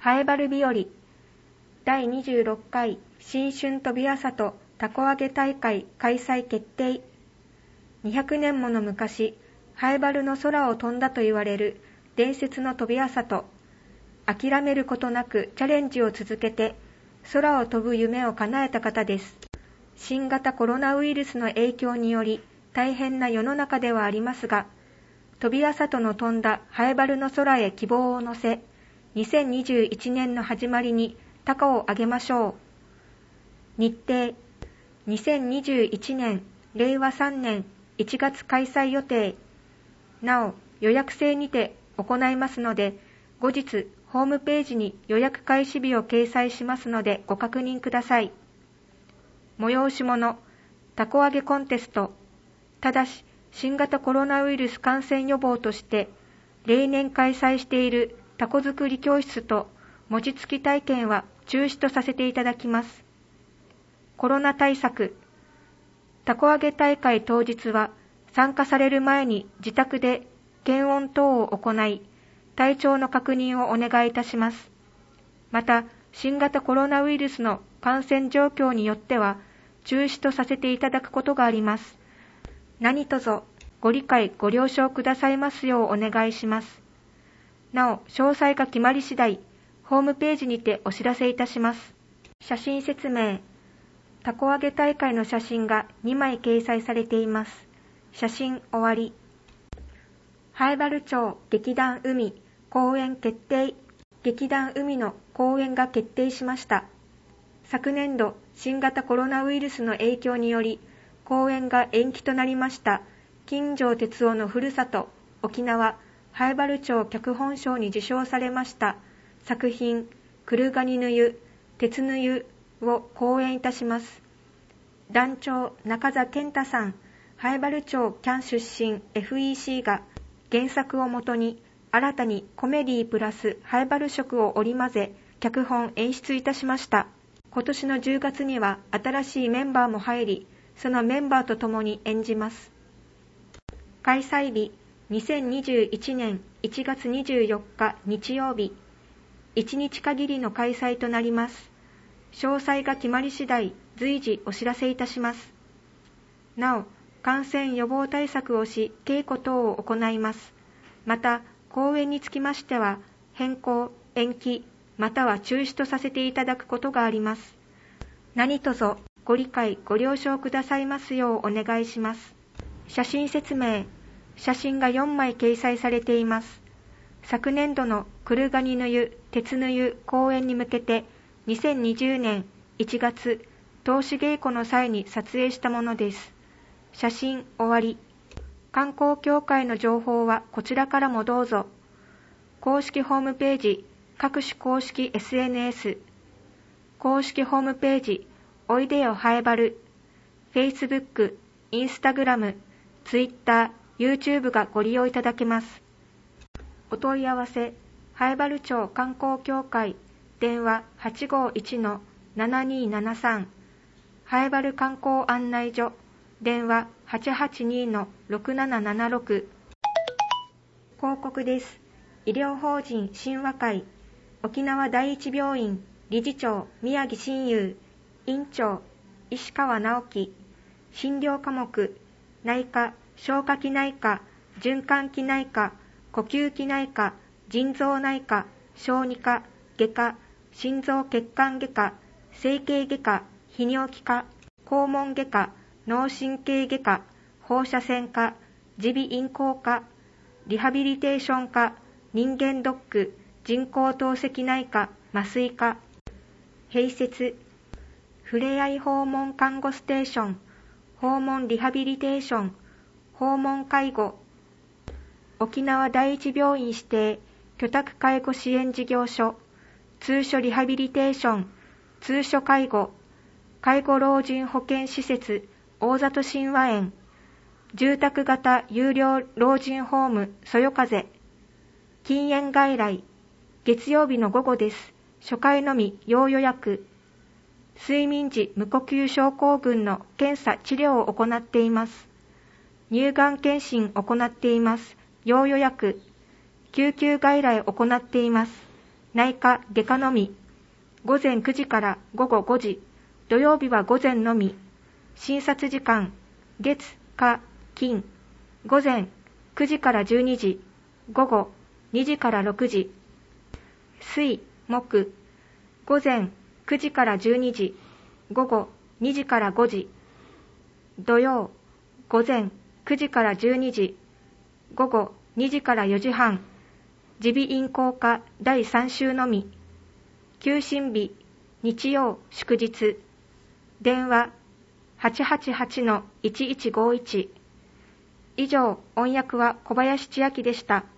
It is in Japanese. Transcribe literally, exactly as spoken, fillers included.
ハエバル日和だいにじゅうろっかい新春飛び朝と凧揚げ大会開催決定。にひゃくねんもの昔、ハエバルの空を飛んだと言われる伝説の飛び朝と、諦めることなくチャレンジを続けて空を飛ぶ夢を叶えた方です。新型コロナウイルスの影響により大変な世の中ではありますが、飛び朝との飛んだハエバルの空へ希望を乗せ、にせんにじゅういちねんの始まりに凧を揚げましょう。日程、にせんにじゅういちねんれいわさんねんいちがつ開催予定。なお、予約制にて行いますので、後日ホームページに予約開始日を掲載しますのでご確認ください。催し物、凧揚げコンテスト。ただし、新型コロナウイルス感染予防として、例年開催しているタコ作り教室と餅つき体験は中止とさせていただきます。コロナ対策。たこ揚げ大会当日は参加される前に自宅で検温等を行い、体調の確認をお願いいたします。また、新型コロナウイルスの感染状況によっては中止とさせていただくことがあります。何卒ご理解ご了承くださいますようお願いします。なお、詳細が決まり次第、ホームページにてお知らせいたします。写真説明。たこ揚げ大会の写真がにまい掲載されています。写真終わり。ハエバル町劇団海公演決定。劇団海の公演が決定しました。昨年度、新型コロナウイルスの影響により、公演が延期となりました。金城哲夫のふるさと、沖縄、ハエバル町脚本賞に受賞されました作品、クルガニヌユ、鉄ヌユを講演いたします。団長、中座健太さん、ハエバル町キャン出身 エフイーシー が原作をもとに新たにコメディプラスハエバル色を織り交ぜ、脚本演出いたしました。今年のじゅうがつには新しいメンバーも入り、そのメンバーと共に演じます。開催日、にせんにじゅういちねんいちがつにじゅうよっか日曜日、いちにち限りの開催となります。詳細が決まり次第、随時お知らせいたします。なお、感染予防対策をし、稽古等を行います。また、公演につきましては、変更、延期、または中止とさせていただくことがあります。何卒ご理解ご了承くださいますようお願いします。写真説明。写真がよんまい掲載されています。昨年度のクルガニヌユ、鉄ヌユ公演に向けてにせんにじゅうねんいちがつ通し稽古の際に撮影したものです。写真終わり。観光協会の情報はこちらからもどうぞ。公式ホームページ、各種公式 エスエヌエス、公式ホームページ、おいでよハエバル、Facebook、Instagram、Twitter、YouTube がご利用いただけます。お問い合わせ、ハエバル町観光協会、電話 はちごいちのななにーななさん、ハエバル観光案内所、電話 はちはちにのろくななななろく。広告です。医療法人親和会、沖縄第一病院理事長宮城真雄、院長石川直樹、診療科目、内科、消化器内科、循環器内科、呼吸器内科、腎臓内科、小児科、外科、心臓血管外科、整形外科、泌尿器科、肛門外科、脳神経外科、放射線科、耳鼻咽喉科、リハビリテーション科、人間ドック、人工透析内科、麻酔科、併設、ふれあい訪問看護ステーション、訪問リハビリテーション、訪問介護、沖縄第一病院指定居宅介護支援事業所、通所リハビリテーション、通所介護、介護老人保健施設、大里親和園、住宅型有料老人ホーム、そよ風、禁煙外来、月曜日の午後です。初回のみ要予約。睡眠時無呼吸症候群の検査治療を行っています。乳がん検診行っています。要予約。救急外来行っています。 内科外科のみ、午前くじから午後ごじ、土曜日は午前のみ。診察時間、月、火、金、午前くじからじゅうにじ、午後にじからろくじ。水、木、午前くじからじゅうにじ、午後にじからごじ。土曜、午前くじからじゅうにじ、午後にじからよじはん。耳鼻咽喉科だいさん週のみ。休診日、日曜、祝日。電話 はちはちはちのいちいちごいち。以上、音訳は小林千秋でした。